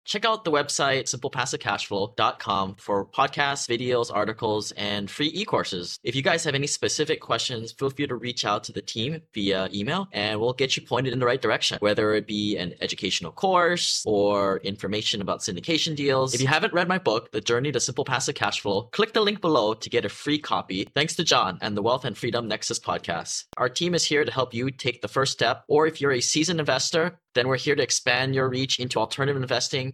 Check out the website simplepassivecashflow.com for podcasts, videos, articles, and free e-courses. If you guys have any specific questions, feel free to reach out to the team via email and we'll get you pointed in the right direction, whether it be an educational course or information about syndication deals. If you haven't read my book, The Journey to Simple Passive Cashflow, click the link below to get a free copy. Thanks to John and the Wealth and Freedom Nexus podcast. Our team is here to help you take the first step, or if you're a seasoned investor, then we're here to expand your reach into alternative investing.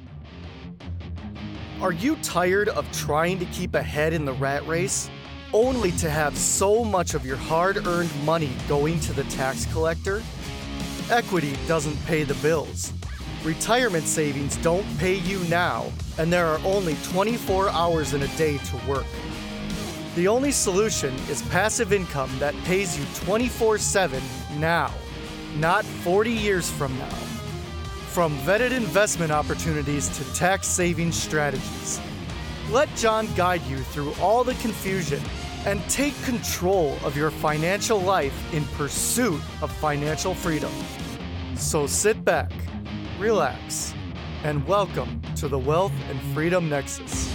Are you tired of trying to keep ahead in the rat race, only to have so much of your hard-earned money going to the tax collector? Equity doesn't pay the bills. Retirement savings don't pay you now, and there are only 24 hours in a day to work. The only solution is passive income that pays you 24/7 now, not 40 years from now. From vetted investment opportunities to tax saving strategies. Let John guide you through all the confusion and take control of your financial life in pursuit of financial freedom. So sit back, relax, and welcome to the Wealth and Freedom Nexus.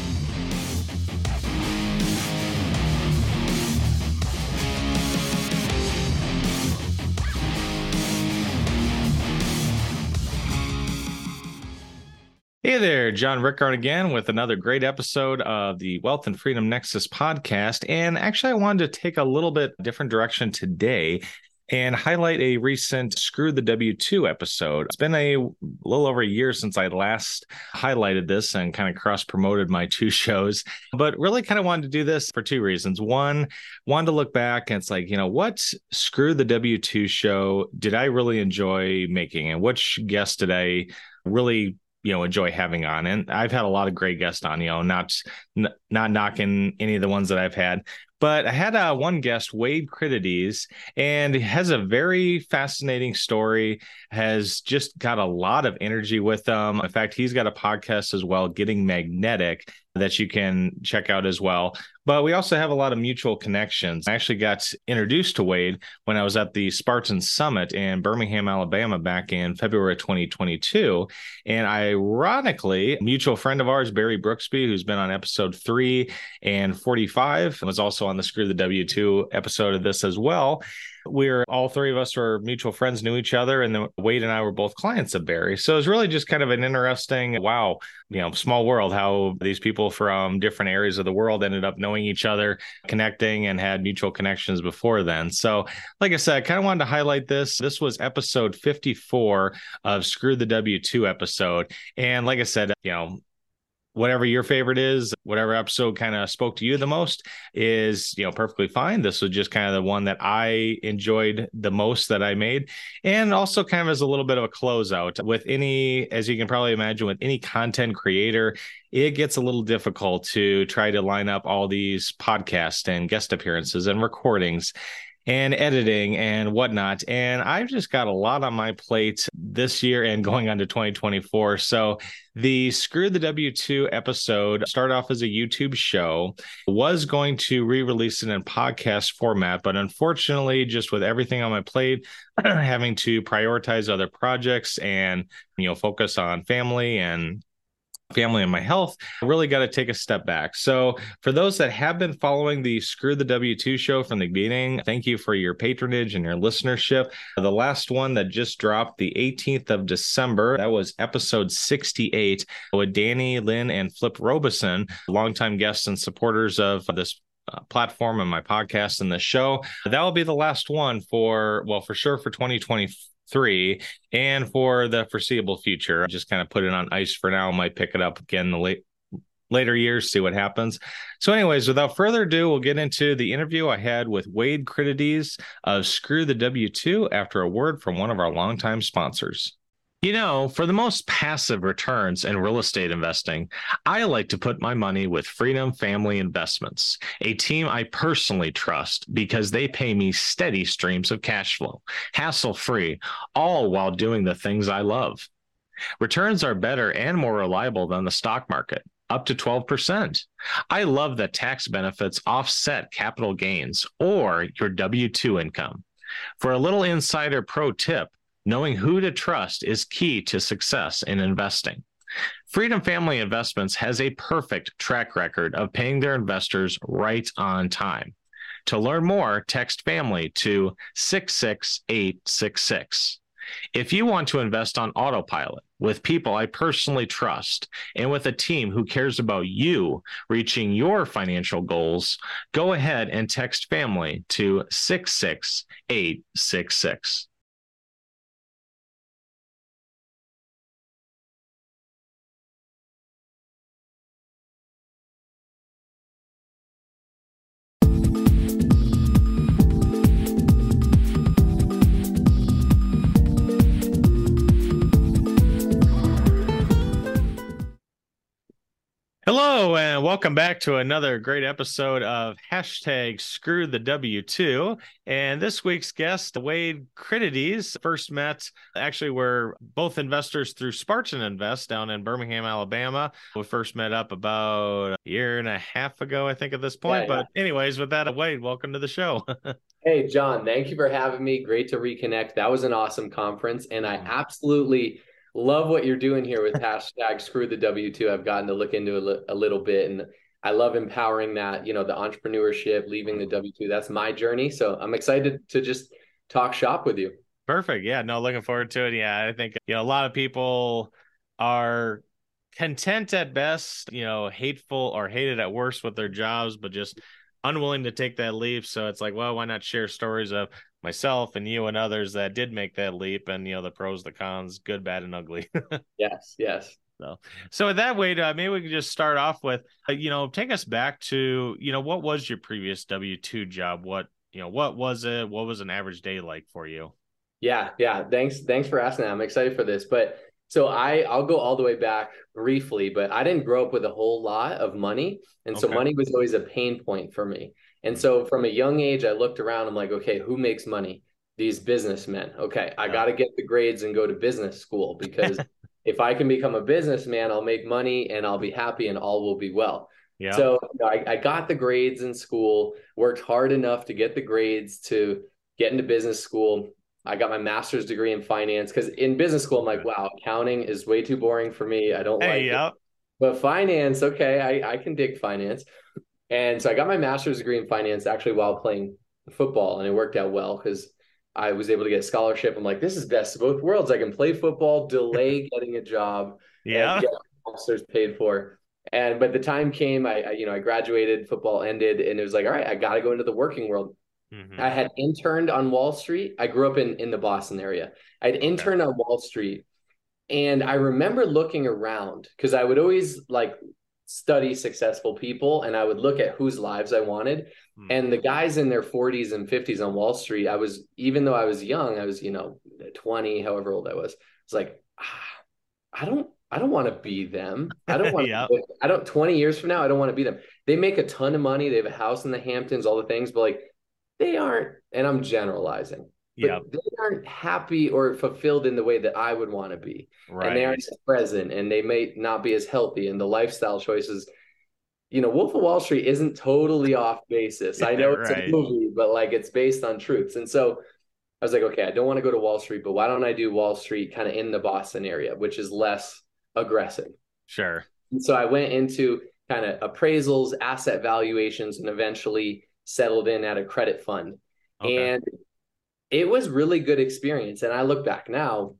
Hey there, John Rickard again with another great episode of the Wealth and Freedom Nexus podcast. And actually, I wanted to take a little bit different direction today and highlight a recent Screw the W-2 episode. It's been a little over a year since I last highlighted this and kind of cross-promoted my two shows, but really kind of wanted to do this for two reasons. One, wanted to look back and it's like, what Screw the W-2 show did I really enjoy making, and which guest did I really enjoy having on? And I've had a lot of great guests on, not knocking any of the ones that I've had, but I had one guest, Wade Critides, and he has a very fascinating story, has just got a lot of energy with them. In fact, he's got a podcast as well, Getting Magnetic, that you can check out as well. But we also have a lot of mutual connections. I actually got introduced to Wade when I was at the Spartan Summit in Birmingham, Alabama, back in February 2022. And ironically, a mutual friend of ours, Barry Brooksby, who's been on episode 3 and 45, and was also on the Screw the W-2 episode of this as well. All three of us were mutual friends, knew each other, and then Wade and I were both clients of Barry. So it was really just kind of an interesting, small world, how these people from different areas of the world ended up knowing each other, connecting, and had mutual connections before then. So like I said, I kind of wanted to highlight this. This was episode 54 of Screw the W-2 episode. And like I said, whatever your favorite is, whatever episode kind of spoke to you the most is, perfectly fine. This was just kind of the one that I enjoyed the most that I made. And also kind of as a little bit of a closeout with as you can probably imagine, with any content creator, it gets a little difficult to try to line up all these podcasts and guest appearances and recordings and editing and whatnot. And I've just got a lot on my plate this year and going on to 2024. So the Screw the W-2 episode started off as a YouTube show, was going to re-release it in podcast format, but unfortunately, just with everything on my plate, having to prioritize other projects and, focus on family and my health, I really got to take a step back. So for those that have been following the Screw the W-2 show from the beginning, thank you for your patronage and your listenership. The last one that just dropped the 18th of December, that was episode 68 with Danny, Lynn, and Flip Robeson, longtime guests and supporters of this platform and my podcast and the show. That will be the last one for sure for 2024. And for the foreseeable future. I just kind of put it on ice for now. Might pick it up again in the later years, see what happens. So anyways, without further ado, we'll get into the interview I had with Wade Critides of Screw the W-2 after a word from one of our longtime sponsors. For the most passive returns in real estate investing, I like to put my money with Freedom Family Investments, a team I personally trust because they pay me steady streams of cash flow, hassle-free, all while doing the things I love. Returns are better and more reliable than the stock market, up to 12%. I love that tax benefits offset capital gains or your W-2 income. For a little insider pro tip, knowing who to trust is key to success in investing. Freedom Family Investments has a perfect track record of paying their investors right on time. To learn more, text family to 66866. If you want to invest on autopilot with people I personally trust and with a team who cares about you reaching your financial goals, go ahead and text family to 66866. Hello, and welcome back to another great episode of hashtag Screw the W2. And this week's guest, Wade Critides, first met, actually, we're both investors through Spartan Invest down in Birmingham, Alabama. We first met up about a year and a half ago, I think, at this point. Yeah. But anyways, with that, Wade, welcome to the show. Hey, John, thank you for having me. Great to reconnect. That was an awesome conference, and I absolutely love what you're doing here with hashtag Screw the W2. I've gotten to look into a little bit, and I love empowering that, the entrepreneurship, leaving the W2. That's my journey. So I'm excited to just talk shop with you. Perfect. Yeah, no, looking forward to it. Yeah, I think, a lot of people are content at best, hateful or hated at worst with their jobs, but just unwilling to take that leap. So it's like, well, why not share stories of myself and you and others that did make that leap, and the pros, the cons, good, bad, and ugly. Yes. So with that way, maybe we can just start off with, take us back to, what was your previous W-2 job? What was it? What was an average day like for you? Yeah. Thanks for asking that. I'm excited for this. But so I'll go all the way back briefly, but I didn't grow up with a whole lot of money. And so money was always a pain point for me. And so from a young age, I looked around, I'm like, okay, who makes money? These businessmen. Okay, I got to get the grades and go to business school, because if I can become a businessman, I'll make money and I'll be happy and all will be well. Yeah. So I got the grades in school, worked hard enough to get the grades to get into business school. I got my master's degree in finance, because in business school, I'm like, wow, accounting is way too boring for me. I don't like it. But finance, okay, I can dig finance. And so I got my master's degree in finance actually while playing football, and it worked out well because I was able to get a scholarship. I'm like, this is best of both worlds. I can play football, delay getting a job, and get my master's paid for. But the time came, I graduated, football ended, and it was like, all right, I got to go into the working world. Mm-hmm. I had interned on Wall Street. I grew up in the Boston area. I'd interned on Wall Street, and I remember looking around because I would always study successful people, and I would look at whose lives I wanted. And the guys in their 40s and 50s on Wall Street, even though I was young, I was 20, however old I was like, I don't want to be them. I don't want 20 years from now, I don't want to be them. They make a ton of money, they have a house in the Hamptons, all the things, but they aren't, and I'm generalizing, but they aren't happy or fulfilled in the way that I would want to be. Right. And they aren't present, and they may not be as healthy, and the lifestyle choices, Wolf of Wall Street isn't totally off basis. I know it's a movie, but it's based on truths. And so I was like, okay, I don't want to go to Wall Street, but why don't I do Wall Street kind of in the Boston area, which is less aggressive. Sure. And so I went into kind of appraisals, asset valuations, and eventually settled in at a credit fund. Okay. And it was really good experience. And I look back now,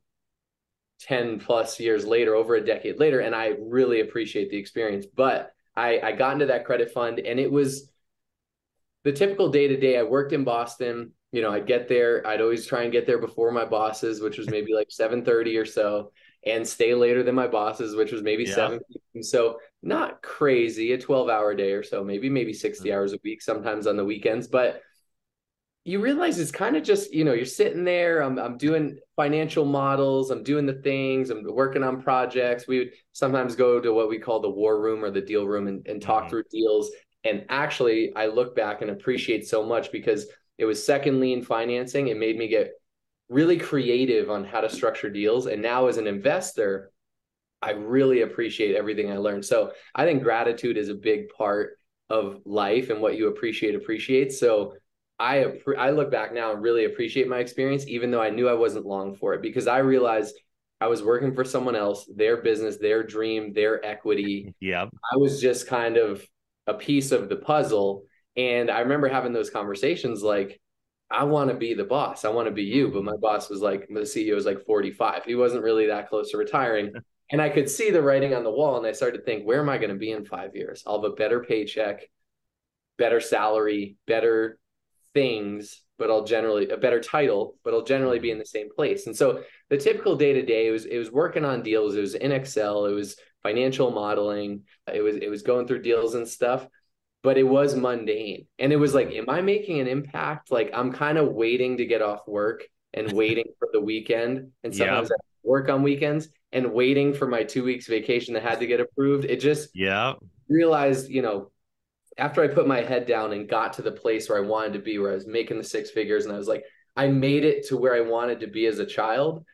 10 plus years later, over a decade later, and I really appreciate the experience. But I got into that credit fund, and it was the typical day-to-day. I worked in Boston. I'd get there. I'd always try and get there before my bosses, which was maybe 7:30 or so, and stay later than my bosses, which was maybe 7 p.m. So not crazy, a 12-hour day or so, maybe 60 hours a week, sometimes on the weekends. But you realize it's kind of just, you're sitting there, I'm doing financial models, I'm doing the things, I'm working on projects. We would sometimes go to what we call the war room or the deal room and talk through deals. And actually, I look back and appreciate so much because it was second lien financing. It made me get really creative on how to structure deals. And now as an investor, I really appreciate everything I learned. So I think gratitude is a big part of life, and what you appreciate. So I look back now and really appreciate my experience, even though I knew I wasn't long for it, because I realized I was working for someone else, their business, their dream, their equity. Yeah. I was just kind of a piece of the puzzle. And I remember having those conversations like, I want to be the boss. I want to be you. But my boss was like, the CEO was like 45. He wasn't really that close to retiring. And I could see the writing on the wall. And I started to think, where am I going to be in 5 years? I'll have a better paycheck, better salary, better things, but I'll generally a better title, but I'll generally be in the same place. And so the typical day to day, it was working on deals. It was in Excel. It was financial modeling. It was going through deals and stuff, but it was mundane. And it was like, am I making an impact? Like I'm kind of waiting to get off work and waiting for the weekend. And sometimes I work on weekends and waiting for my 2 weeks vacation that had to get approved. It just realized, after I put my head down and got to the place where I wanted to be, where I was making the six figures, and I was like, I made it to where I wanted to be as a child,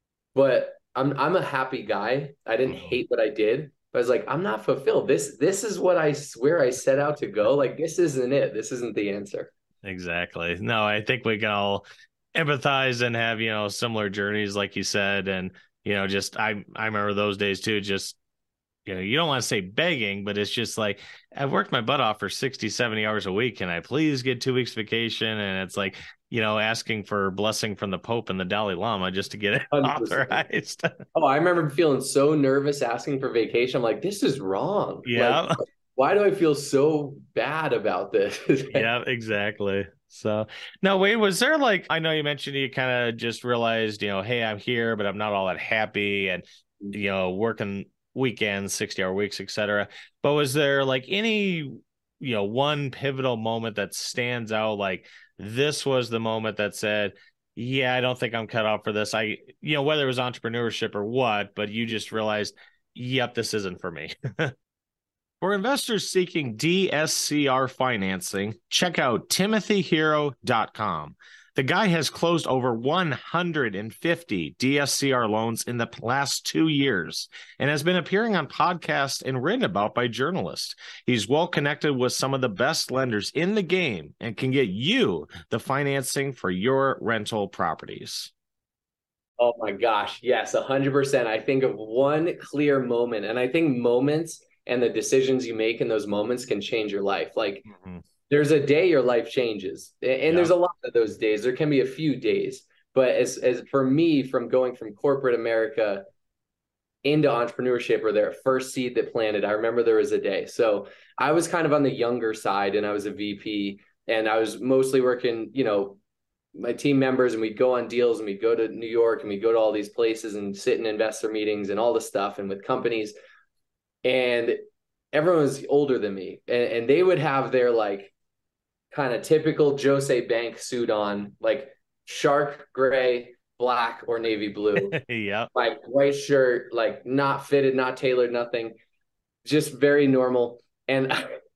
but I'm a happy guy. I didn't hate what I did. But I was like, I'm not fulfilled. This is what I swear I set out to go. Like, this isn't it. This isn't the answer. Exactly. No, I think we can all empathize and have, similar journeys, like you said. And, just, I remember those days too, just, you don't want to say begging, but it's just like, I've worked my butt off for 60, 70 hours a week. Can I please get 2 weeks vacation? And it's like, asking for blessing from the Pope and the Dalai Lama just to get it 100%. Authorized. Oh, I remember feeling so nervous asking for vacation. I'm like, this is wrong. Yeah. Like, why do I feel so bad about this? Yeah, exactly. So now, Wade, was there like, I know you mentioned you kind of just realized, hey, I'm here, but I'm not all that happy and, working weekends, 60-hour weeks, etc. But was there like any, one pivotal moment that stands out? Like this was the moment that said, yeah, I don't think I'm cut out for this. Whether it was entrepreneurship or what, but you just realized, yep, this isn't for me. For investors seeking DSCR financing, check out timothyhero.com. The guy has closed over 150 DSCR loans in the last 2 years and has been appearing on podcasts and written about by journalists. He's well connected with some of the best lenders in the game and can get you the financing for your rental properties. Oh my gosh. Yes, 100%. I think of one clear moment, and I think moments and the decisions you make in those moments can change your life. Like there's a day your life changes, and there's a lot of those days. There can be a few days, but as for me, from going from corporate America into entrepreneurship, or their first seed that planted, I remember there was a day. So I was kind of on the younger side, and I was a VP, and I was mostly working, my team members, and we'd go on deals, and we'd go to New York, and we'd go to all these places and sit in investor meetings and all this stuff, and with companies. And everyone was older than me, and they would have their like kind of typical Jose Bank suit on, like shark gray, black, or navy blue. Yeah. Like white shirt, like not fitted, not tailored, nothing, just very normal. And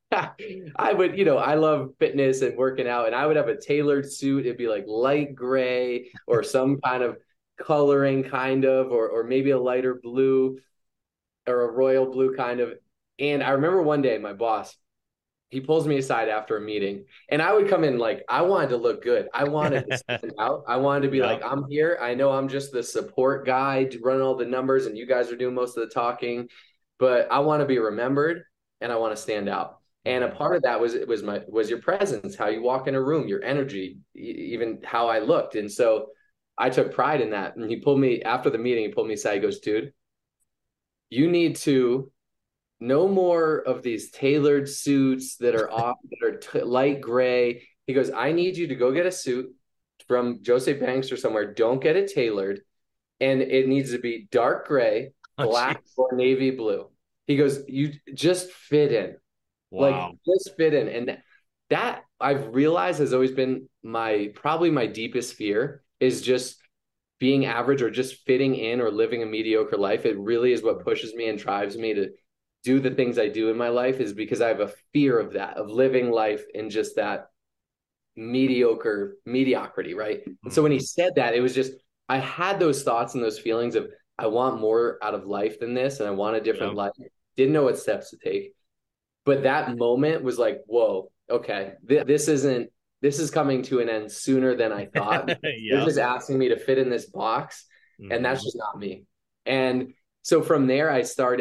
I would, I love fitness and working out, and I would have a tailored suit. It'd be like light gray or some kind of coloring or maybe a lighter blue, or a royal blue kind of. And I remember one day my boss, he pulls me aside after a meeting, and I would come in like, I wanted to look good. I wanted to stand out. I wanted to be like, I'm here. I know I'm just the support guy running all the numbers, and you guys are doing most of the talking, but I want to be remembered, and I want to stand out. And a part of that was your presence, how you walk in a room, your energy, even how I looked. And so I took pride in that. And he pulled me after the meeting, he pulled me aside. He goes, dude, you need to no more of these tailored suits that are light gray. He goes, I need you to go get a suit from Jose Banks or somewhere. Don't get it tailored. And it needs to be dark gray, black, or navy blue. He goes, you just fit in. Wow. Like just fit in. And that I've realized has always been probably my deepest fear, is just being average or just fitting in or living a mediocre life. It really is what pushes me and drives me to do the things I do in my life, is because I have a fear of that, of living life in just that mediocrity. Right. And so when he said that, it was just, I had those thoughts and those feelings of, I want more out of life than this. And I want a different life. Didn't know what steps to take. But that moment was like, whoa, okay, this is coming to an end sooner than I thought. They're just asking me to fit in this box, and that's just not me. And so from there,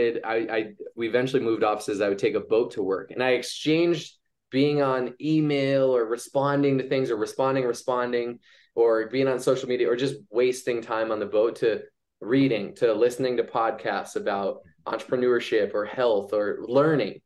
we eventually moved offices. I would take a boat to work, and I exchanged being on email or responding to things, or responding, or being on social media, or just wasting time on the boat, to reading, to listening to podcasts about entrepreneurship or health or learning,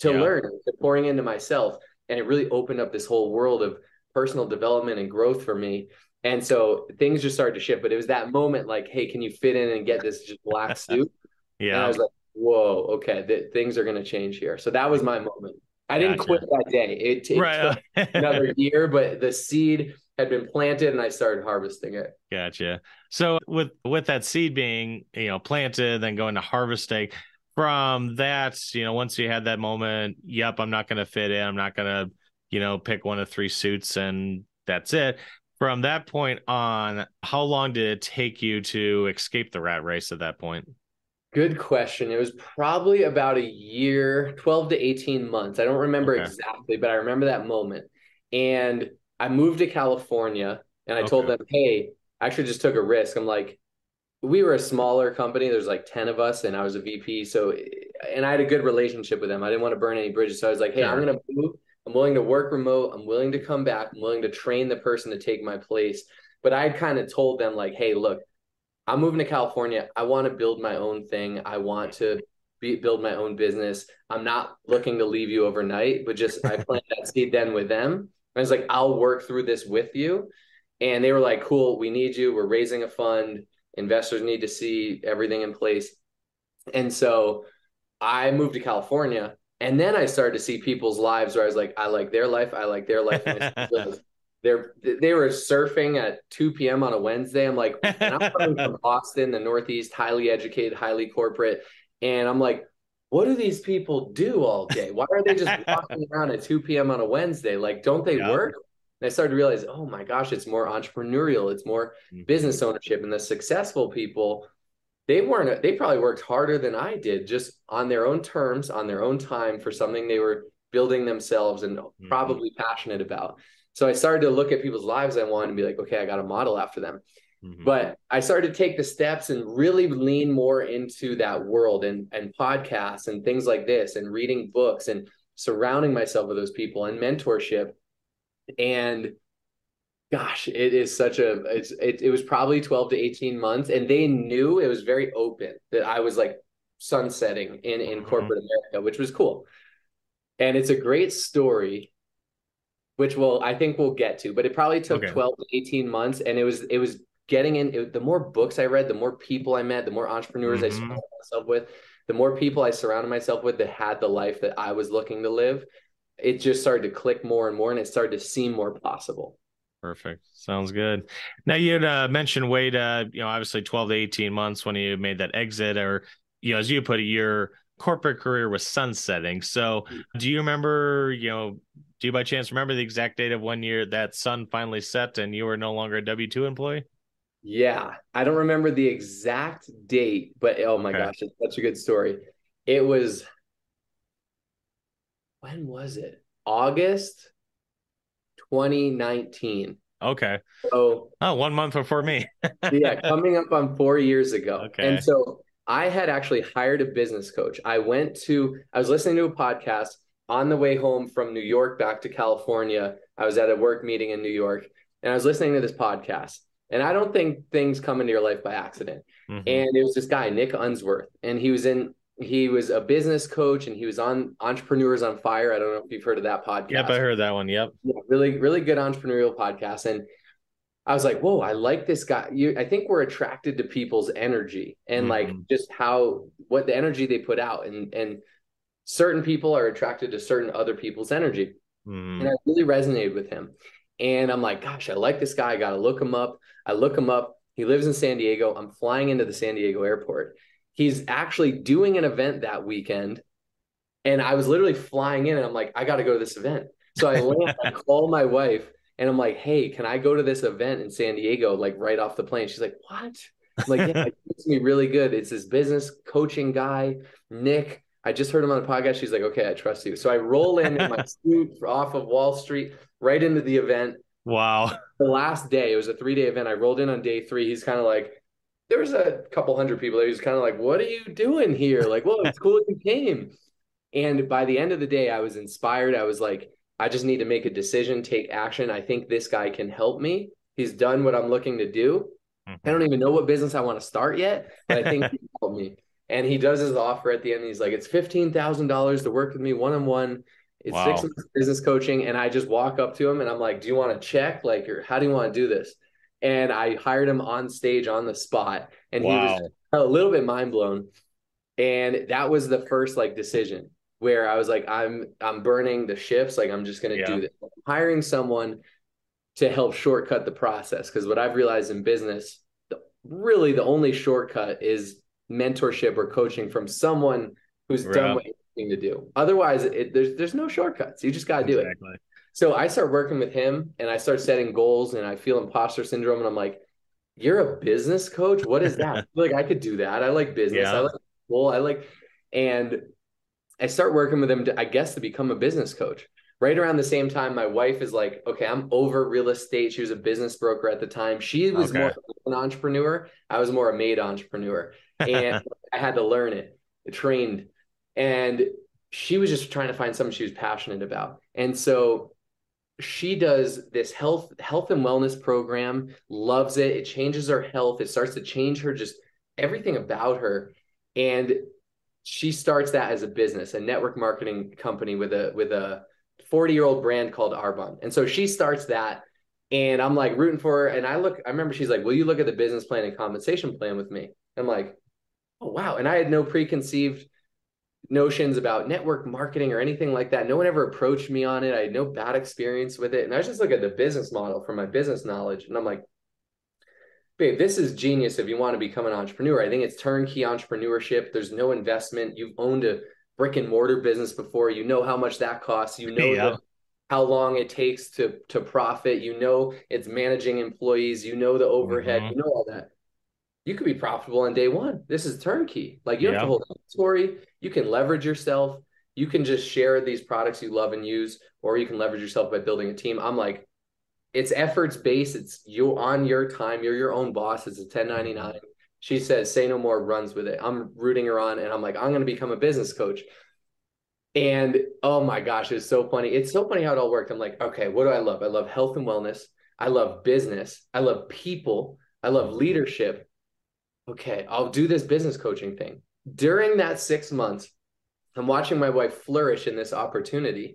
to pouring into myself. And it really opened up this whole world of personal development and growth for me. And so things just started to shift, but it was that moment like, hey, can you fit in and get this just black suit? And I was like, whoa, okay, things are going to change here. So that was my moment. I didn't quit that day. It took another year, but the seed had been planted and I started harvesting it. Gotcha. So with that seed being, planted, then going to harvesting, from that, once you had that moment, yep, I'm not going to fit in. I'm not going to, pick one of 3 suits and that's it. From that point on, how long did it take you to escape the rat race at that point? Good question. It was probably about a year, 12 to 18 months. I don't remember exactly, but I remember that moment. And I moved to California and I told them, hey, I actually just took a risk. I'm like, we were a smaller company. There's like 10 of us and I was a VP. So, and I had a good relationship with them. I didn't want to burn any bridges. So I was like, hey, I'm going to move. I'm willing to work remote. I'm willing to come back. I'm willing to train the person to take my place. But I kind of told them like, hey, look, I'm moving to California. I want to build my own thing. I want to build my own business. I'm not looking to leave you overnight, but just I planted that seed then with them. I was like, I'll work through this with you. And they were like, cool, we need you. We're raising a fund. Investors need to see everything in place. And so I moved to California. And then I started to see people's lives where I was like, I like their life. I like their life. They were surfing at 2 p.m. on a Wednesday. I'm like, and I'm coming from Boston, the Northeast, highly educated, highly corporate. And I'm like, what do these people do all day? Why are they just walking around at 2 p.m. on a Wednesday? Like, don't they work? And I started to realize, oh my gosh, it's more entrepreneurial. It's more business ownership. And the successful people, they probably worked harder than I did, just on their own terms, on their own time, for something they were building themselves and probably passionate about. So I started to look at people's lives. I wanted to be like, okay, I got to model after them. But I started to take the steps and really lean more into that world and podcasts and things like this, and reading books and surrounding myself with those people and mentorship. And gosh, it is it was probably 12 to 18 months. And they knew, it was very open, that I was like sunsetting in corporate America, which was cool. And it's a great story, which I think we'll get to, but it probably took 12 to 18 months. And it was getting in, the more books I read, the more people I met, the more entrepreneurs I surrounded myself with, the more people I surrounded myself with that had the life that I was looking to live. It just started to click more and more, and it started to seem more possible. Perfect. Sounds good. Now, you had mentioned, Wade, obviously 12 to 18 months when you made that exit, or, as you put it, your corporate career was sunsetting. So do you remember, do you by chance remember the exact date of when that sun finally set and you were no longer a W-2 employee? Yeah, I don't remember the exact date, but oh my gosh, it's such a good story. It was, when was it? August 2019. Okay. So 1 month before me. Yeah, coming up on 4 years ago. Okay. And so I had actually hired a business coach. I was listening to a podcast on the way home from New York back to California. I was at a work meeting in New York, and I was listening to this podcast. And I don't think things come into your life by accident. And it was this guy, Nick Unsworth, and he was a business coach, and he was on Entrepreneurs on Fire. I don't know if you've heard of that podcast. Yep, I heard that one. Yep. Yeah, really, really good entrepreneurial podcast. And I was like, whoa, I like this guy. I think we're attracted to people's energy and like just what the energy they put out. And certain people are attracted to certain other people's energy. And I really resonated with him. And I'm like, gosh, I like this guy. I got to look him up. I look him up. He lives in San Diego. I'm flying into the San Diego airport. He's actually doing an event that weekend. And I was literally flying in, and I'm like, I got to go to this event. So I land, I call my wife, and I'm like, hey, can I go to this event in San Diego, like right off the plane? She's like, what? I'm like, yeah, it's me really good. It's this business coaching guy, Nick. I just heard him on the podcast. She's like, okay, I trust you. So I roll in my suit off of Wall Street, right into the event. Wow. The last day, it was a 3-day event. I rolled in on day 3. He's kind of like, there was a couple hundred people that was kind of like, what are you doing here? Like, well, it's cool you came. And by the end of the day, I was inspired. I was like, I just need to make a decision, take action. I think this guy can help me. He's done what I'm looking to do. I don't even know what business I want to start yet, but I think he can help me. And he does his offer at the end. He's like, it's $15,000 to work with me one-on-one. It's 6 months business coaching. And I just walk up to him and I'm like, do you want to check? Like, or how do you want to do this? And I hired him on stage on the spot. And he was a little bit mind blown. And that was the first like decision where I was like, I'm burning the shifts. Like, I'm just going to do this. I'm hiring someone to help shortcut the process. Because what I've realized in business, really the only shortcut is mentorship or coaching from someone who's done what you're looking to do. Otherwise, there's no shortcuts. You just got to do it. So I start working with him and I start setting goals and I feel imposter syndrome. And I'm like, you're a business coach? What is that? I feel like I could do that. I like business. I like people. And I start working with him to become a business coach. Right around the same time, my wife is like, okay, I'm over real estate. She was a business broker at the time. She was more an entrepreneur. I was more a made entrepreneur. And I had to learn it, trained. And she was just trying to find something she was passionate about. And so she does this health and wellness program, loves it. It changes her health. It starts to change her, just everything about her. And she starts that as a business, a network marketing company with a 40-year-old brand called Arbonne. And so she starts that and I'm like rooting for her. And I remember she's like, will you look at the business plan and compensation plan with me? I'm like, oh, wow. And I had no preconceived notions about network marketing or anything like that. No one ever approached me on it. I had no bad experience with it. And I just look at the business model from my business knowledge. And I'm like, babe, this is genius if you want to become an entrepreneur. I think it's turnkey entrepreneurship. There's no investment. You've owned a brick and mortar business before. You know how much that costs. You know how long it takes to profit. You know it's managing employees. You know the overhead. You know all that. You could be profitable on day one. This is turnkey. Like, you don't have to hold inventory. You can leverage yourself. You can just share these products you love and use, or you can leverage yourself by building a team. I'm like, it's efforts based. It's you on your time. You're your own boss. It's a 1099. She says, say no more, runs with it. I'm rooting her on. And I'm like, I'm going to become a business coach. And oh my gosh, it's so funny. It's so funny how it all worked. I'm like, okay, what do I love? I love health and wellness. I love business. I love people. I love leadership. Okay, I'll do this business coaching thing. During that 6 months, I'm watching my wife flourish in this opportunity.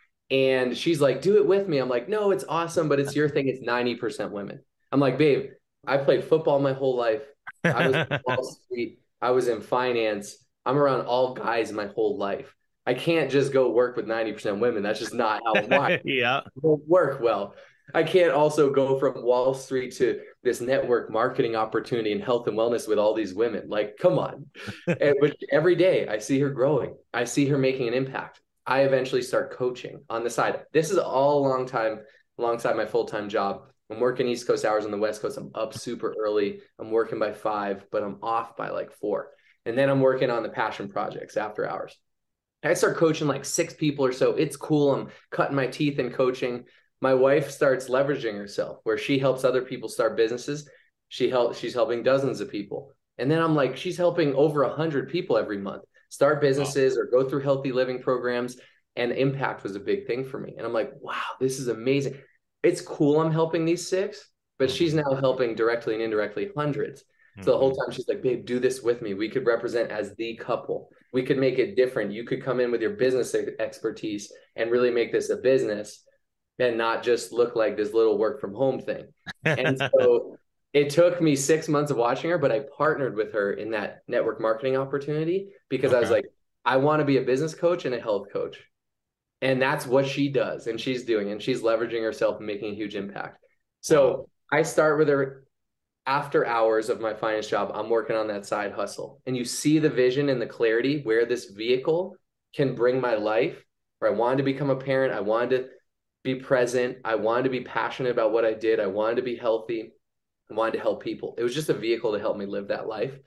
And she's like, do it with me. I'm like, no, it's awesome, but it's your thing. It's 90% women. I'm like, babe, I played football my whole life. I was in Wall Street. I was in finance. I'm around all guys my whole life. I can't just go work with 90% women. That's just not how it works. It won't work well. I can't also go from Wall Street to this network marketing opportunity in health and wellness with all these women. Like, come on. But every day I see her growing. I see her making an impact. I eventually start coaching on the side. This is all a long time alongside my full-time job. I'm working East Coast hours on the West Coast. I'm up super early. I'm working by 5, but I'm off by like 4. And then I'm working on the passion projects after hours. I start coaching like 6 people or so. It's cool. I'm cutting my teeth in coaching. My wife starts leveraging herself where she helps other people start businesses. She's helping dozens of people. And then I'm like, she's helping over 100 people every month start businesses or go through healthy living programs. And impact was a big thing for me. And I'm like, wow, this is amazing. It's cool I'm helping these 6, but she's now helping directly and indirectly hundreds. So the whole time she's like, babe, do this with me. We could represent as the couple. We could make it different. You could come in with your business expertise and really make this a business and not just look like this little work from home thing. And so it took me 6 months of watching her, but I partnered with her in that network marketing opportunity because I was like, I want to be a business coach and a health coach. And that's what she does. And she's doing, and she's leveraging herself and making a huge impact. So I start with her after hours of my finance job. I'm working on that side hustle, and you see the vision and the clarity where this vehicle can bring my life, where I wanted to become a parent. I wanted to be present. I wanted to be passionate about what I did. I wanted to be healthy. I wanted to help people. It was just a vehicle to help me live that life.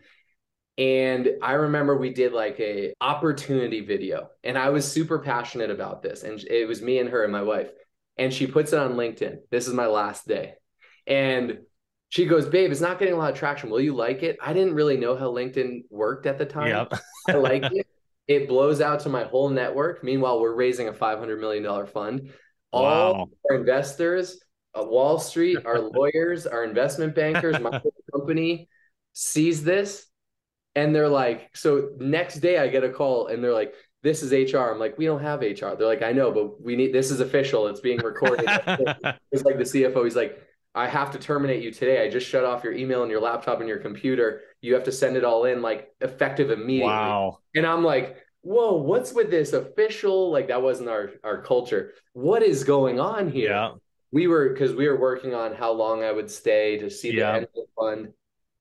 And I remember we did like a opportunity video, and I was super passionate about this. And it was me and her and my wife, and she puts it on LinkedIn. This is my last day. And She goes, babe, it's not getting a lot of traction. Will you like it? I didn't really know how LinkedIn worked at the time. Yep. I like it. It blows out to my whole network. Meanwhile, we're raising a $500 million fund. All Wow. our investors, Wall Street, our lawyers, our investment bankers, my company sees this. And they're like, so next day I get a call and they're like, this is HR. I'm like, we don't have HR. They're like, I know, but we need, this is official. It's being recorded. It's like the CFO. He's like, I have to terminate you today. I just shut off your email and your laptop and your computer. You have to send it all in like effective immediately. Wow. And I'm like, whoa, what's with this official? Like that wasn't our culture. What is going on here? Yeah. Because we were working on how long I would stay to see the end of the fund.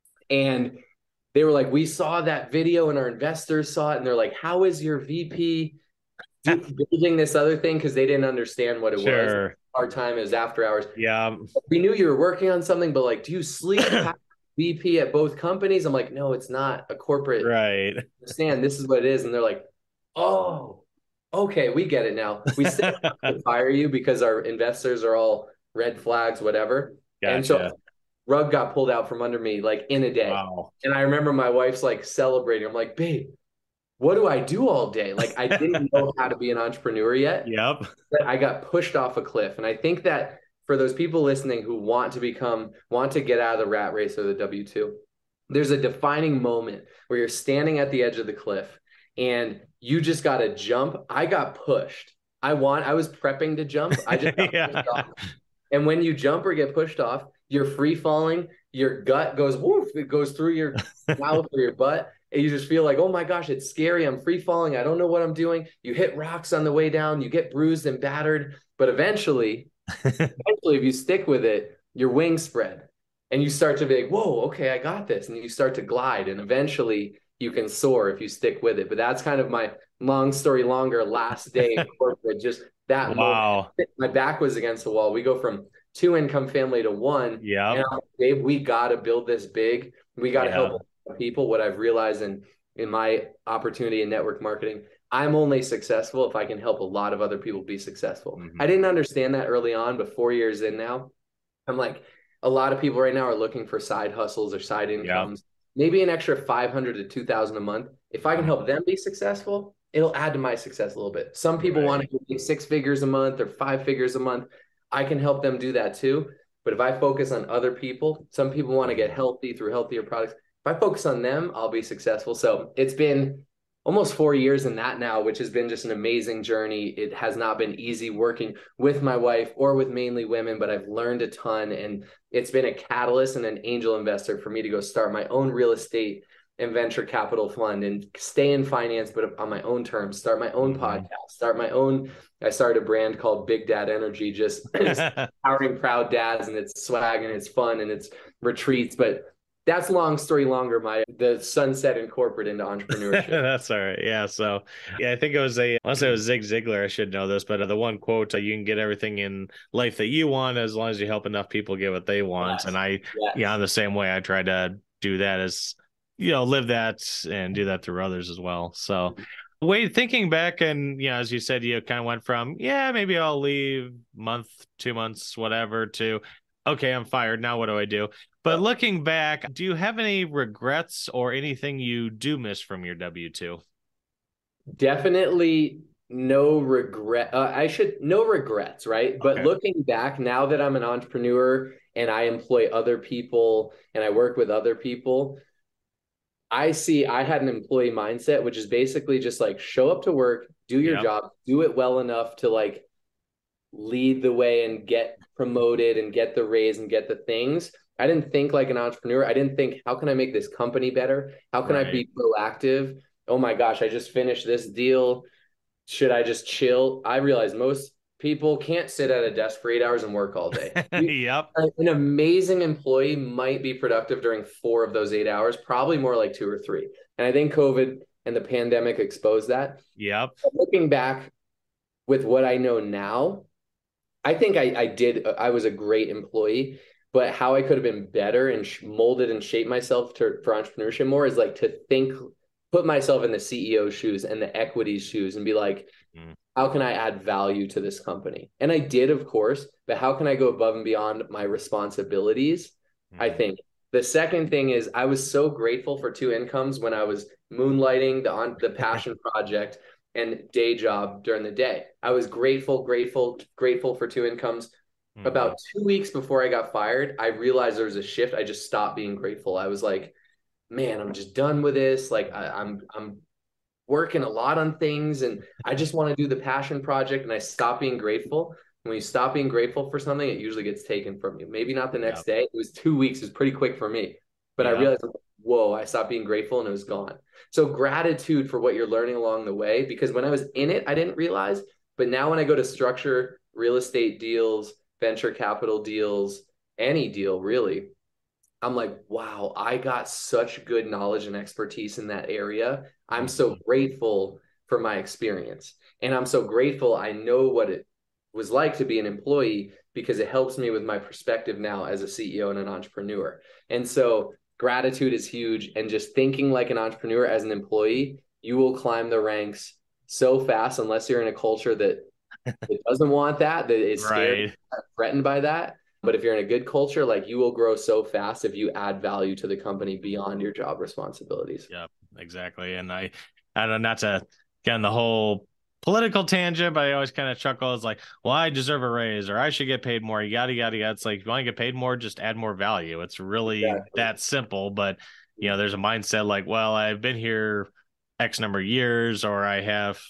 And they were like, we saw that video and our investors saw it. And they're like, how is your VP building this other thing? Because they didn't understand what it was. Our time is after hours. Yeah. We knew you were working on something, but like, do you sleep VP at both companies? I'm like, no, it's not a corporate. Right. Understand this is what it is. And they're like, oh, okay, we get it now. We still have to fire you because our investors are all red flags, whatever. Gotcha. And so rug got pulled out from under me like in a day. Wow. And I remember my wife's like celebrating. I'm like, babe, what do I do all day? Like I didn't know how to be an entrepreneur yet. Yep. But I got pushed off a cliff. And I think that for those people listening who want to get out of the rat race or the W-2, there's a defining moment where you're standing at the edge of the cliff and you just got to jump. I got pushed. I was prepping to jump. I just got pushed off. And when you jump or get pushed off, you're free falling. Your gut goes woof. It goes through your mouth or your butt. And you just feel like, oh my gosh, it's scary. I'm free falling. I don't know what I'm doing. You hit rocks on the way down. You get bruised and battered. But eventually, if you stick with it, your wings spread. And you start to be like, whoa, okay, I got this. And you start to glide. And eventually you can soar if you stick with it. But that's kind of my long story longer last day in corporate. Just that moment. My back was against the wall. We go from 2-income family to 1. Yeah. And I'm like, Dave, we got to build this big. We got to help people. What I've realized in my opportunity in network marketing, I'm only successful if I can help a lot of other people be successful. I didn't understand that early on, but 4 years in now, I'm like, a lot of people right now are looking for side hustles or side incomes, maybe an extra 500 to 2,000 a month. If I can help them be successful, it'll add to my success a little bit. Some people want to make 6 figures a month or 5 figures a month. I can help them do that too. But if I focus on other people, some people want to get healthy through healthier products. If I focus on them, I'll be successful. So it's been almost 4 years in that now, which has been just an amazing journey. It has not been easy working with my wife or with mainly women, but I've learned a ton. And it's been a catalyst and an angel investor for me to go start my own real estate and venture capital fund and stay in finance, but on my own terms, start my own podcast, I started a brand called Big Dad Energy, just empowering proud dads, and it's swag and it's fun and it's retreats. But that's long story longer, the sunset in corporate into entrepreneurship. That's all right. Yeah. So I think it was Zig Ziglar. I should know this, but the one quote, you can get everything in life that you want as long as you help enough people get what they want. Yes. And I'm the same way. I try to do that as, live that and do that through others as well. So Wade, thinking back and, as you said, you kind of went from, maybe I'll leave month, 2 months, whatever, to, okay, I'm fired. Now what do I do? But looking back, do you have any regrets or anything you do miss from your W-2? Definitely no regret. No regrets, right? But looking back, now that I'm an entrepreneur and I employ other people and I work with other people, I had an employee mindset, which is basically just like show up to work, do your job, do it well enough to like lead the way and get promoted and get the raise and get the things. I didn't think like an entrepreneur. I didn't think, how can I make this company better? How can I be proactive? Oh my gosh, I just finished this deal. Should I just chill? I realized most people can't sit at a desk for 8 hours and work all day. An amazing employee might be productive during 4 of those 8 hours, probably more like 2 or 3. And I think COVID and the pandemic exposed that. Looking back with what I know now, I think I was a great employee, but how I could have been better and molded and shaped myself for entrepreneurship more is like to put myself in the CEO's shoes and the equity's shoes and be like, how can I add value to this company? And I did, of course, but how can I go above and beyond my responsibilities I think. The second thing is I was so grateful for two incomes when I was moonlighting the passion project and day job during the day. I was grateful for two incomes. About 2 weeks before I got fired, I realized there was a shift. I just stopped being grateful. I was like, man, I'm just done with this. Like I'm working a lot on things and I just want to do the passion project, and I stopped being grateful. When you stop being grateful for something, it usually gets taken from you. Maybe not the next day. It was 2 weeks. It was pretty quick for me. But I realized, whoa, I stopped being grateful and it was gone. So gratitude for what you're learning along the way, because when I was in it, I didn't realize. But now when I go to structure real estate deals, venture capital deals, any deal really, I'm like, wow, I got such good knowledge and expertise in that area. I'm so grateful for my experience. And I'm so grateful I know what it was like to be an employee, because it helps me with my perspective now as a CEO and an entrepreneur. And so gratitude is huge. And just thinking like an entrepreneur as an employee, you will climb the ranks so fast, unless you're in a culture that doesn't want that is scared, threatened by that. But if you're in a good culture, like, you will grow so fast if you add value to the company beyond your job responsibilities. Yeah, exactly. And I don't know, not to get on the whole political tangent, but I always kind of chuckle. It's like, well, I deserve a raise, or I should get paid more, yada, yada, yada. It's like, if you want to get paid more, just add more value. It's really that simple. But, there's a mindset like, well, I've been here X number of years, or I have,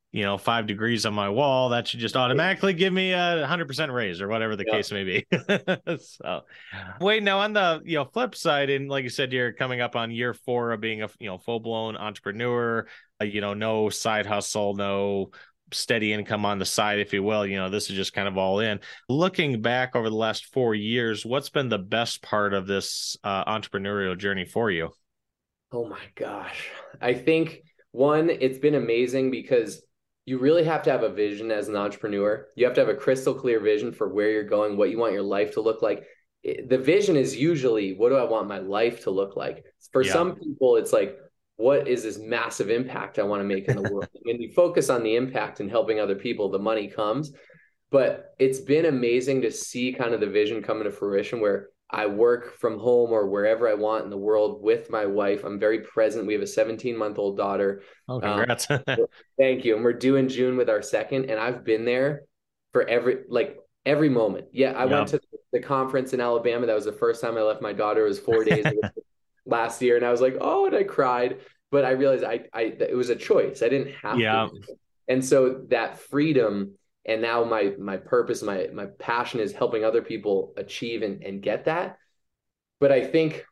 5 degrees on my wall, that should just automatically give me a 100% raise, or whatever the case may be. So, wait, now on the flip side, and like you said, you're coming up on year 4 of being a full blown entrepreneur. No side hustle, no steady income on the side, if you will. This is just kind of all in. Looking back over the last 4 years, what's been the best part of this entrepreneurial journey for you? Oh my gosh, I think one, it's been amazing because you really have to have a vision as an entrepreneur. You have to have a crystal clear vision for where you're going, what you want your life to look like. The vision is usually, what do I want my life to look like? For some people, it's like, what is this massive impact I want to make in the world? And you focus on the impact and helping other people, the money comes. But it's been amazing to see kind of the vision come into fruition, where I work from home or wherever I want in the world with my wife. I'm very present. We have a 17-month-old daughter. Oh, congrats. Thank you. And we're due in June with our second. And I've been there for every moment. Yeah, I went to the conference in Alabama. That was the first time I left my daughter. It was 4 days last year. And I was like, oh, and I cried. But I realized it was a choice. I didn't have to. And so that freedom, and now my purpose, my passion is helping other people achieve and get that. But I think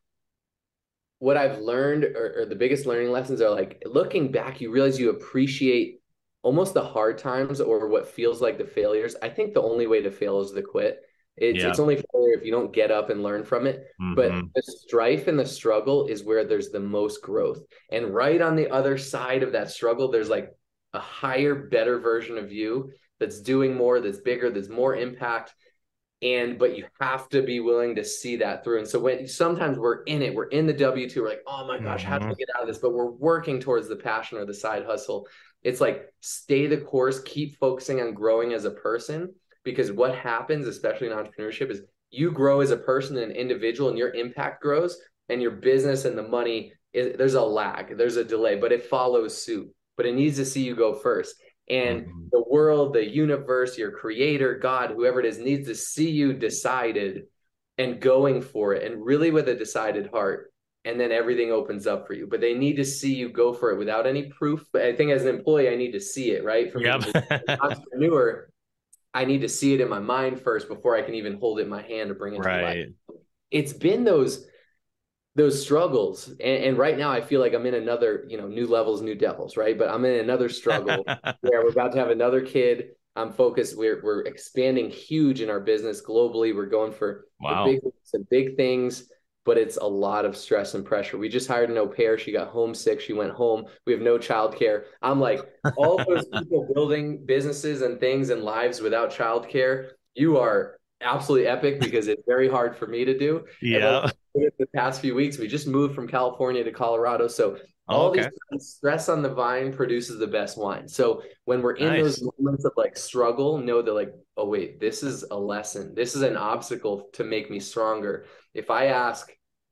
what I've learned, or the biggest learning lessons, are like, looking back, you realize you appreciate almost the hard times, or what feels like the failures. I think the only way to fail is to quit. It's only failure if you don't get up and learn from it. But the strife and the struggle is where there's the most growth. And right on the other side of that struggle, there's like a higher, better version of you that's doing more, that's bigger, that's more impact. But you have to be willing to see that through. And so when sometimes we're in the W2, we're like, oh my gosh, how do we get out of this? But we're working towards the passion or the side hustle. It's like, stay the course, keep focusing on growing as a person, because what happens, especially in entrepreneurship, is you grow as a person and an individual, and your impact grows, and your business and the money, there's a lag, there's a delay, but it follows suit. But it needs to see you go first. And the world, the universe, your creator, God, whoever it is, needs to see you decided and going for it, and really with a decided heart. And then everything opens up for you. But they need to see you go for it without any proof. But I think as an employee, I need to see it, right? For me, as an entrepreneur, I need to see it in my mind first before I can even hold it in my hand to bring it to life. It's been those struggles. And right now I feel like I'm in another, new levels, new devils, right? But I'm in another struggle where we're about to have another kid. I'm focused. We're expanding huge in our business globally. We're going for the big things, but it's a lot of stress and pressure. We just hired an au pair. She got homesick. She went home. We have no childcare. I'm like, all those people building businesses and things and lives without childcare, you are absolutely epic, because it's very hard for me to do. The past few weeks, we just moved from California to Colorado. So these stress on the vine produces the best wine. So when we're in those moments of like struggle, know that like, oh wait, this is a lesson. This is an obstacle to make me stronger. if I ask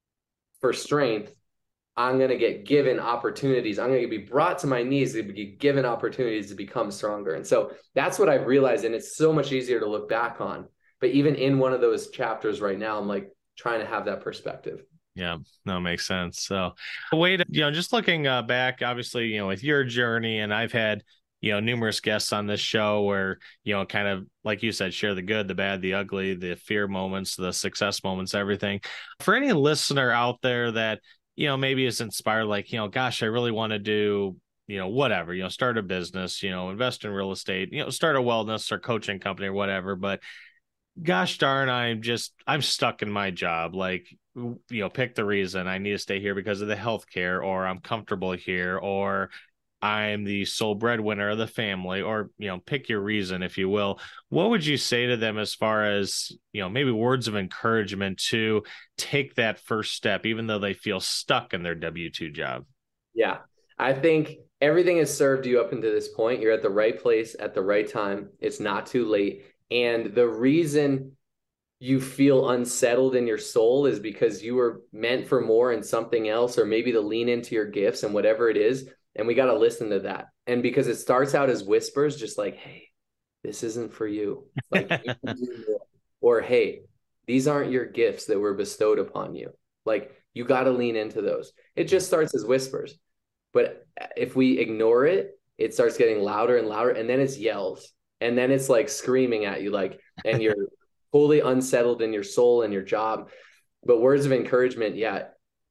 for strength, I'm going to get given opportunities. I'm going to be brought to my knees to be given opportunities to become stronger. And so that's what I've realized. And it's so much easier to look back on. But even in one of those chapters right now, I'm like trying to have that perspective. Yeah, no, makes sense. So, Wade, just looking back, obviously, with your journey, and I've had, numerous guests on this show where, kind of, like you said, share the good, the bad, the ugly, the fear moments, the success moments, everything. For any listener out there that, maybe is inspired, like, gosh, I really want to do, whatever, start a business, invest in real estate, start a wellness or coaching company or whatever. But gosh darn, I'm stuck in my job. Like, pick the reason. I need to stay here because of the healthcare, or I'm comfortable here, or I'm the sole breadwinner of the family, or, pick your reason, if you will. What would you say to them as far as, maybe words of encouragement to take that first step, even though they feel stuck in their W-2 job? Yeah, I think everything has served you up until this point. You're at the right place at the right time. It's not too late. And the reason you feel unsettled in your soul is because you were meant for more and something else, or maybe to lean into your gifts and whatever it is. And we got to listen to that. And because it starts out as whispers, just like, hey, this isn't for you. Like, you can do more. Or, hey, these aren't your gifts that were bestowed upon you. Like, you got to lean into those. It just starts as whispers. But if we ignore it, it starts getting louder and louder. And then it's yells. And then it's like screaming at you, like, and you're fully unsettled in your soul and your job. But words of encouragement, yeah,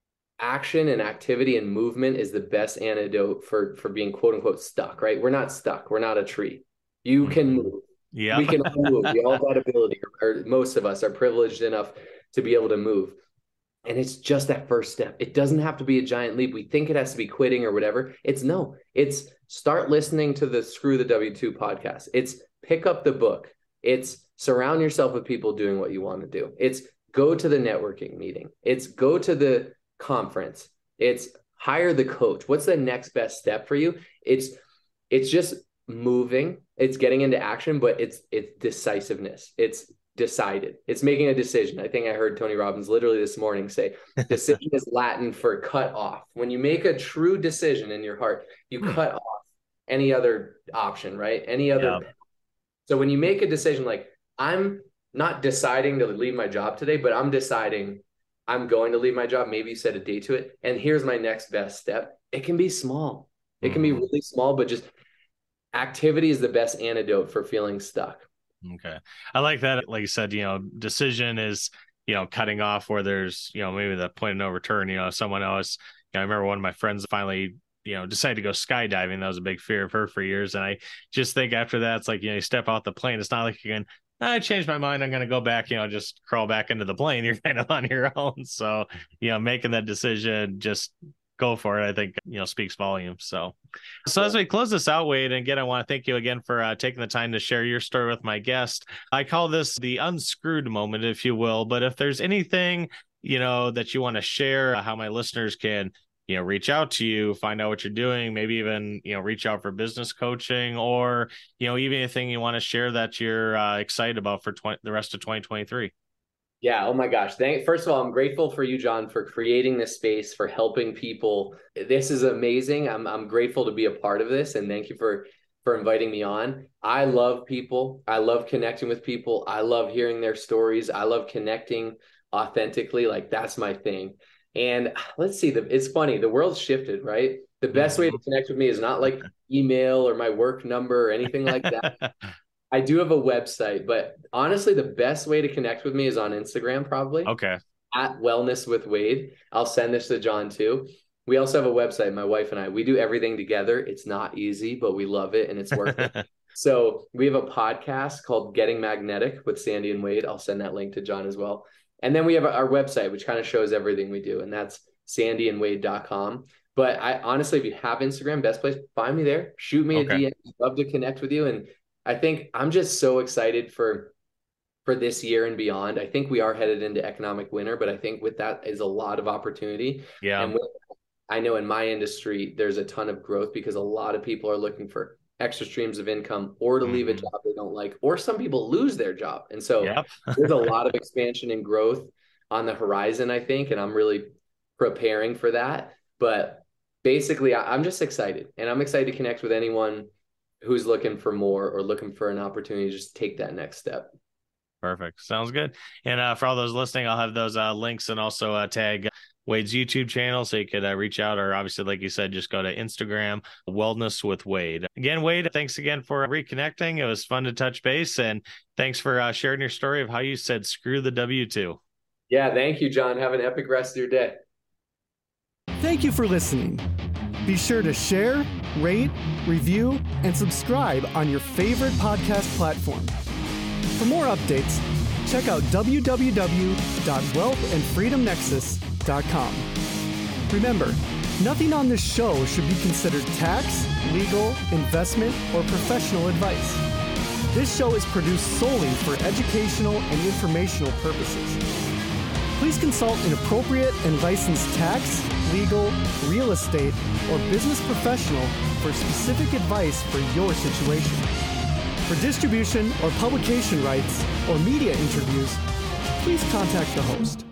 action and activity and movement is the best antidote for being quote unquote stuck, right? We're not stuck. We're not a tree. You can move. Yeah, we can all move. We all have that ability, or most of us are privileged enough to be able to move. And it's just that first step. It doesn't have to be a giant leap. We think it has to be quitting or whatever. It's start listening to the Screw the W-2 podcast. It's pick up the book. It's surround yourself with people doing what you want to do. It's go to the networking meeting. It's go to the conference. It's hire the coach. What's the next best step for you? It's just moving. It's getting into action, but it's decisiveness. It's decided. It's making a decision. I think I heard Tony Robbins literally this morning say, decision is Latin for cut off. When you make a true decision in your heart, you cut off any other option, right? Any other. Yeah. So when you make a decision, like, I'm not deciding to leave my job today, but I'm deciding I'm going to leave my job. Maybe you set a date to it. And here's my next best step. It can be small. It can be really small, but just activity is the best antidote for feeling stuck. Okay. I like that. Like you said, decision is, cutting off where there's, maybe the point of no return, someone else. I remember one of my friends finally, decided to go skydiving. That was a big fear of her for years. And I just think after that, it's like, you step out the plane. It's not like you can, I changed my mind. I'm going to go back, just crawl back into the plane. You're kind of on your own. So, making that decision, just go for it, I think, speaks volumes. So as we close this out, Wade, and again, I want to thank you again for taking the time to share your story with my guest. I call this the unscrewed moment, if you will. But if there's anything, that you want to share, how my listeners can, reach out to you, find out what you're doing, maybe even, reach out for business coaching, or, even anything you want to share that you're excited about for the rest of 2023. Yeah. Oh my gosh. First of all, I'm grateful for you, John, for creating this space, for helping people. This is amazing. I'm grateful to be a part of this. And thank you for inviting me on. I love people. I love connecting with people. I love hearing their stories. I love connecting authentically. Like, that's my thing. And let's see, it's funny. The world's shifted, right? The best way to connect with me is not like email or my work number or anything like that. I do have a website, but honestly, the best way to connect with me is on Instagram, probably. Okay. At Wellness with Wade. I'll send this to John too. We also have a website, my wife and I. We do everything together. It's not easy, but we love it and it's worth it. So we have a podcast called Getting Magnetic with Sandy and Wade. I'll send that link to John as well. And then we have our website, which kind of shows everything we do, and that's sandyandwade.com. But I honestly, if you have Instagram, best place, find me there. Shoot me a DM. I'd love to connect with you. And I think I'm just so excited for this year and beyond. I think we are headed into economic winter, but I think with that is a lot of opportunity. Yeah. And I know in my industry, there's a ton of growth because a lot of people are looking for extra streams of income, or to leave a job they don't like, or some people lose their job. And so there's a lot of expansion and growth on the horizon, I think, and I'm really preparing for that. But basically, I'm just excited, and I'm excited to connect with anyone who's looking for more or looking for an opportunity to just take that next step. Perfect. Sounds good. And for all those listening, I'll have those links and also tag Wade's YouTube channel so you could reach out, or obviously, like you said, just go to Instagram, Wellness with Wade. Again, Wade, thanks again for reconnecting. It was fun to touch base, and thanks for sharing your story of how you said screw the W-2. Yeah, thank you, John. Have an epic rest of your day. Thank you for listening. Be sure to share, rate, review, and subscribe on your favorite podcast platform. For more updates, check out www.wealthandfreedomnexus.com. Remember, nothing on this show should be considered tax, legal, investment, or professional advice. This show is produced solely for educational and informational purposes. Please consult an appropriate and licensed tax, legal, real estate, or business professional for specific advice for your situation. For distribution or publication rights or media interviews, please contact the host.